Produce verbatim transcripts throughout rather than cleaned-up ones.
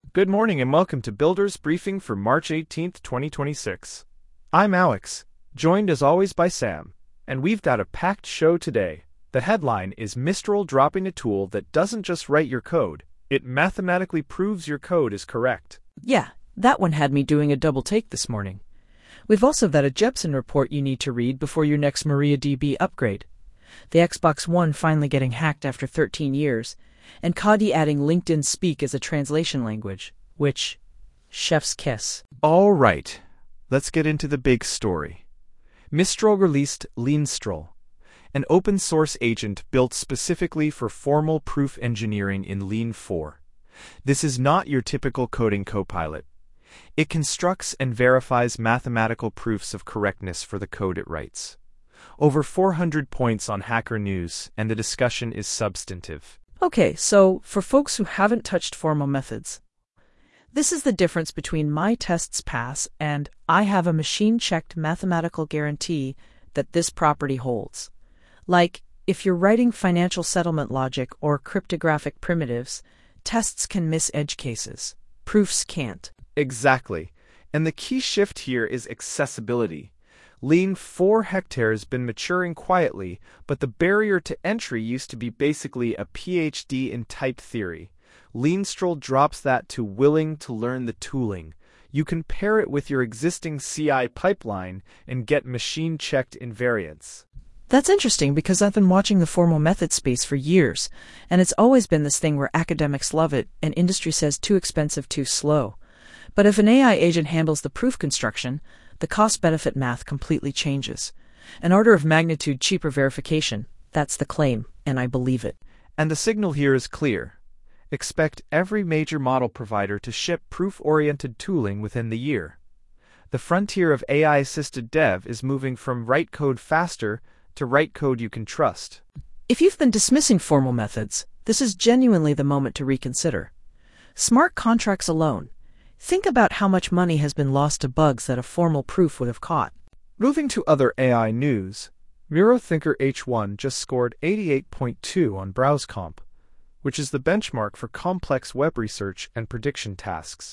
Good morning and welcome to Builders Briefing for March eighteenth, twenty twenty-six. I'm Alex, joined as always by Sam, and we've got a packed show today. The headline is Mistral dropping a tool that doesn't just write your code, it mathematically proves your code is correct. Yeah, that one had me doing a double take this morning. We've also got a Jepsen report you need to read before your next MariaDB upgrade. The Xbox One finally getting hacked after thirteen years, and Kodi adding LinkedIn Speak as a translation language, which, chef's kiss. All right, let's get into the big story. Mistral released Leanstral, an open-source agent built specifically for formal proof engineering in Lean four. This is not your typical coding copilot. It constructs and verifies mathematical proofs of correctness for the code it writes. Over four hundred points on Hacker News, and the discussion is substantive. Okay, so for folks who haven't touched formal methods, this is the difference between my tests pass and I have a machine-checked mathematical guarantee that this property holds. Like, if you're writing financial settlement logic or cryptographic primitives, tests can miss edge cases. Proofs can't. Exactly. And the key shift here is accessibility. Lean four hectares been maturing quietly, but the barrier to entry used to be basically a PhD in type theory. Leanstral drops that to willing to learn the tooling. You can pair it with your existing C I pipeline and get machine-checked invariants. That's interesting because I've been watching the formal method space for years, and it's always been this thing where academics love it and industry says too expensive, too slow. But if an A I agent handles the proof construction, the cost-benefit math completely changes. An order of magnitude cheaper verification, that's the claim, and I believe it. And the signal here is clear. Expect every major model provider to ship proof-oriented tooling within the year. The frontier of A I-assisted dev is moving from write code faster to write code you can trust. If you've been dismissing formal methods, this is genuinely the moment to reconsider. Smart contracts alone. Think about how much money has been lost to bugs that a formal proof would have caught. Moving to other A I news, MuroThinker H one just scored eighty-eight point two on BrowseComp, which is the benchmark for complex web research and prediction tasks.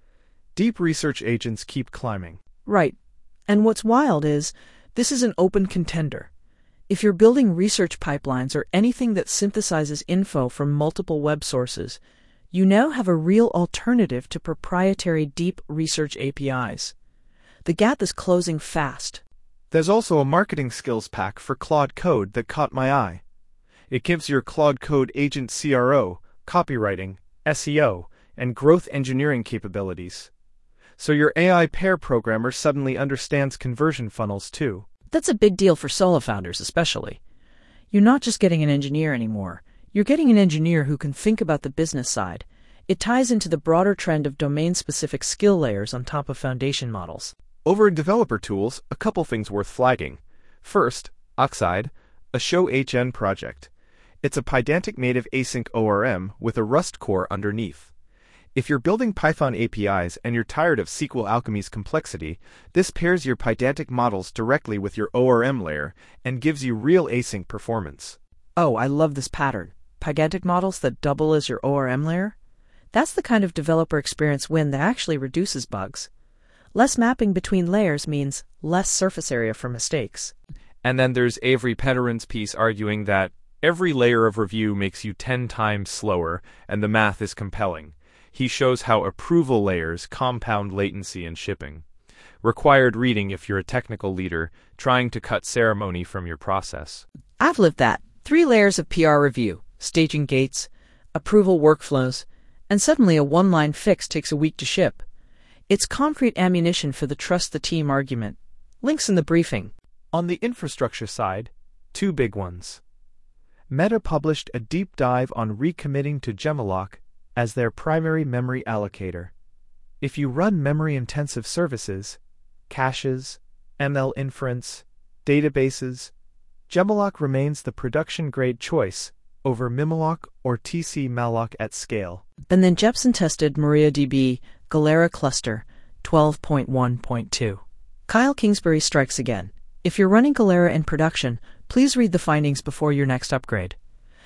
Deep research agents keep climbing. Right. And what's wild is, this is an open contender. If you're building research pipelines or anything that synthesizes info from multiple web sources, you now have a real alternative to proprietary deep research A P Is. The gap is closing fast. There's also a marketing skills pack for Claude Code that caught my eye. It gives your Claude Code agent C R O, copywriting, S E O, and growth engineering capabilities. So your A I pair programmer suddenly understands conversion funnels too. That's a big deal for solo founders especially. You're not just getting an engineer anymore. You're getting an engineer who can think about the business side. It ties into the broader trend of domain-specific skill layers on top of foundation models. Over in developer tools, a couple things worth flagging. First, Oxide, a Show H N project. It's a Pydantic native async O R M with a Rust core underneath. If you're building Python A P Is and you're tired of S Q L Alchemy's complexity, this pairs your Pydantic models directly with your O R M layer and gives you real async performance. Oh, I love this pattern. Pydantic models that double as your O R M layer? That's the kind of developer experience win that actually reduces bugs. Less mapping between layers means less surface area for mistakes. And then there's Avery Peterin's piece arguing that every layer of review makes you ten times slower, and the math is compelling. He shows how approval layers compound latency in shipping. Required reading if you're a technical leader trying to cut ceremony from your process. I've lived that. Three layers of P R review, staging gates, approval workflows, and suddenly a one-line fix takes a week to ship. It's concrete ammunition for the trust the team argument. Links in the briefing. On the infrastructure side, two big ones. Meta published a deep dive on recommitting to Gemlock as their primary memory allocator. If you run memory-intensive services, caches, M L inference, databases, Gemlock remains the production-grade choice over Mimalock or T C malloc at scale. And then Jepsen tested MariaDB Galera Cluster twelve point one point two. Kyle Kingsbury strikes again. If you're running Galera in production, please read the findings before your next upgrade.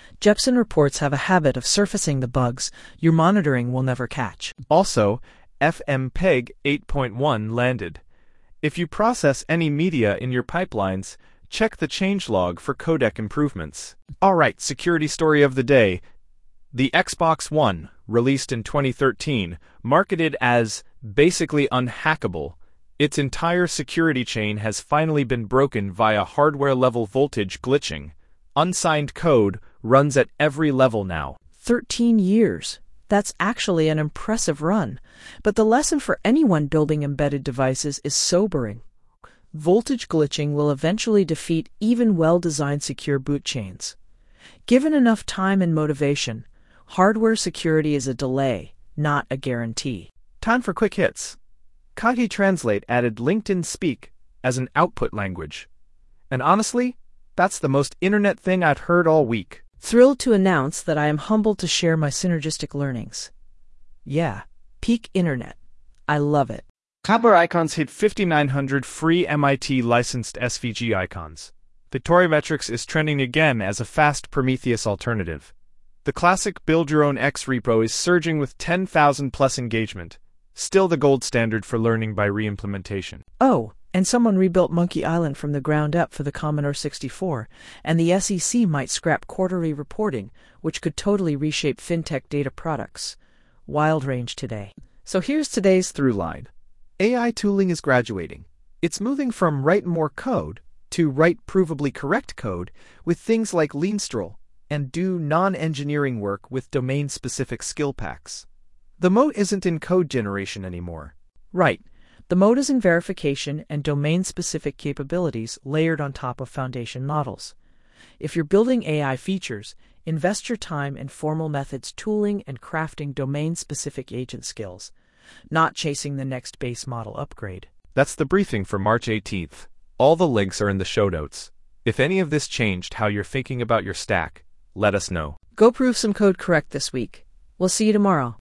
Jepsen reports have a habit of surfacing the bugs your monitoring will never catch. Also, F M P E G eight point one landed. If you process any media in your pipelines, check the changelog for codec improvements. Alright, security story of the day. The Xbox One, released in twenty thirteen, marketed as basically unhackable, its entire security chain has finally been broken via hardware-level voltage glitching. Unsigned code runs at every level now. Thirteen years. That's actually an impressive run. But the lesson for anyone building embedded devices is sobering. Voltage glitching will eventually defeat even well-designed secure boot chains. Given enough time and motivation, hardware security is a delay, not a guarantee. Time for quick hits. Kagi Translate added LinkedIn Speak as an output language. And honestly, that's the most internet thing I've heard all week. Thrilled to announce that I am humbled to share my synergistic learnings. Yeah, peak internet. I love it. Cobbler Icons hit fifty-nine hundred free M I T licensed S V G icons. Victorimetrics is trending again as a fast Prometheus alternative. The classic Build Your Own X repo is surging with ten thousand plus engagement, still the gold standard for learning by reimplementation. Oh, and someone rebuilt Monkey Island from the ground up for the Commodore sixty-four, and the S E C might scrap quarterly reporting, which could totally reshape fintech data products. Wild range today. So here's today's through line. A I tooling is graduating. It's moving from write more code to write provably correct code with things like Leanstral and do non-engineering work with domain-specific skill packs. The moat isn't in code generation anymore. Right. The moat is in verification and domain-specific capabilities layered on top of foundation models. If you're building A I features, invest your time in formal methods tooling and crafting domain-specific agent skills, not chasing the next base model upgrade. That's the briefing for March eighteenth. All the links are in the show notes. If any of this changed how you're thinking about your stack, let us know. Go prove some code correct this week. We'll see you tomorrow.